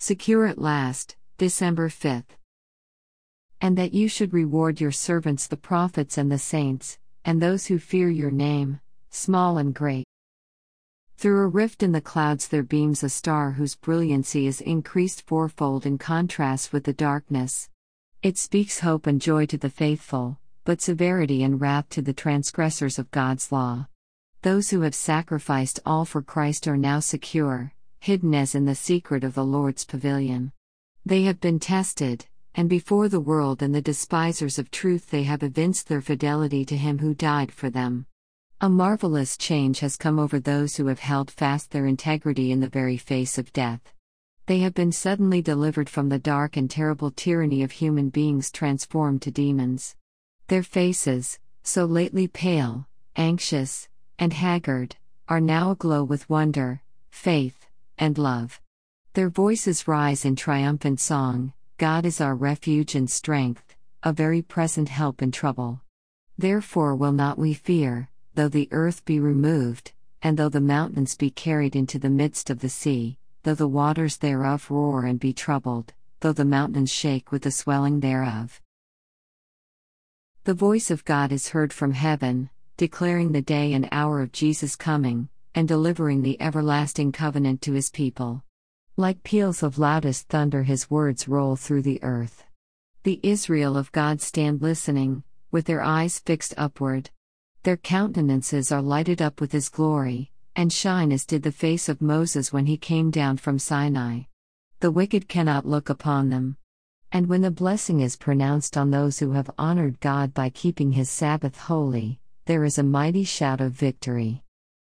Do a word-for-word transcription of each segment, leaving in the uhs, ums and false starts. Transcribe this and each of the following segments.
Secure at last, December fifth. And that you should reward your servants the prophets and the saints, and those who fear your name, small and great. Through a rift in the clouds there beams a star whose brilliancy is increased fourfold in contrast with the darkness. It speaks hope and joy to the faithful, but severity and wrath to the transgressors of God's law. Those who have sacrificed all for Christ are now secure, hidden as in the secret of the Lord's pavilion. They have been tested, and before the world and the despisers of truth they have evinced their fidelity to Him who died for them. A marvelous change has come over those who have held fast their integrity in the very face of death. They have been suddenly delivered from the dark and terrible tyranny of human beings transformed to demons. Their faces, so lately pale, anxious, and haggard, are now aglow with wonder, faith, and love. Their voices rise in triumphant song, God is our refuge and strength, a very present help in trouble. Therefore will not we fear, though the earth be removed, and though the mountains be carried into the midst of the sea, though the waters thereof roar and be troubled, though the mountains shake with the swelling thereof. The voice of God is heard from heaven, declaring the day and hour of Jesus' coming, and delivering the everlasting covenant to His people. Like peals of loudest thunder His words roll through the earth. The Israel of God stand listening, with their eyes fixed upward. Their countenances are lighted up with His glory, and shine as did the face of Moses when he came down from Sinai. The wicked cannot look upon them. And when the blessing is pronounced on those who have honored God by keeping His Sabbath holy, there is a mighty shout of victory.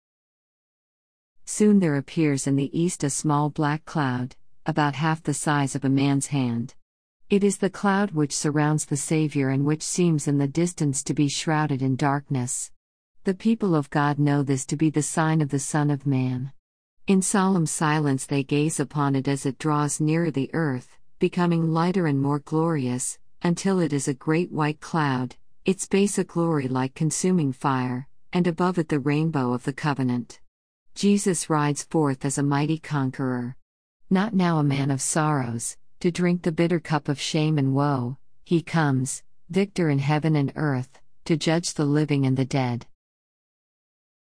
Soon there appears in the east a small black cloud, about half the size of a man's hand. It is the cloud which surrounds the Savior and which seems in the distance to be shrouded in darkness. The people of God know this to be the sign of the Son of Man. In solemn silence they gaze upon it as it draws nearer the earth, becoming lighter and more glorious, until it is a great white cloud, its base a glory like consuming fire, and above it the rainbow of the covenant. Jesus rides forth as a mighty conqueror. Not now a man of sorrows, to drink the bitter cup of shame and woe, He comes, victor in heaven and earth, to judge the living and the dead.